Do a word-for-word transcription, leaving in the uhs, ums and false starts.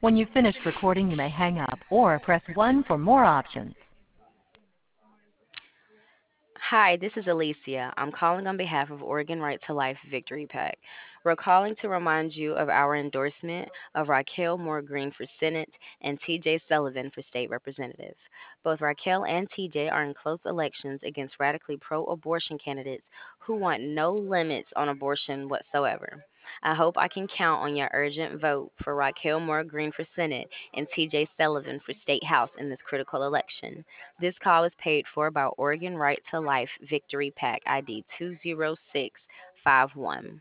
When you've finished recording, you may hang up or press one for more options. Hi, this is Alicia. I'm calling on behalf of Oregon Right to Life Victory PAC. We're calling to remind you of our endorsement of Raquel Moore Green for Senate and T J Sullivan for State Representative. Both Raquel and T J are in close elections against radically pro abortion candidates who want no limits on abortion whatsoever. I hope I can count on your urgent vote for Raquel Moore Green for Senate and T J Sullivan for State House in this critical election. This call is paid for by Oregon Right to Life Victory PAC I D two zero six five one.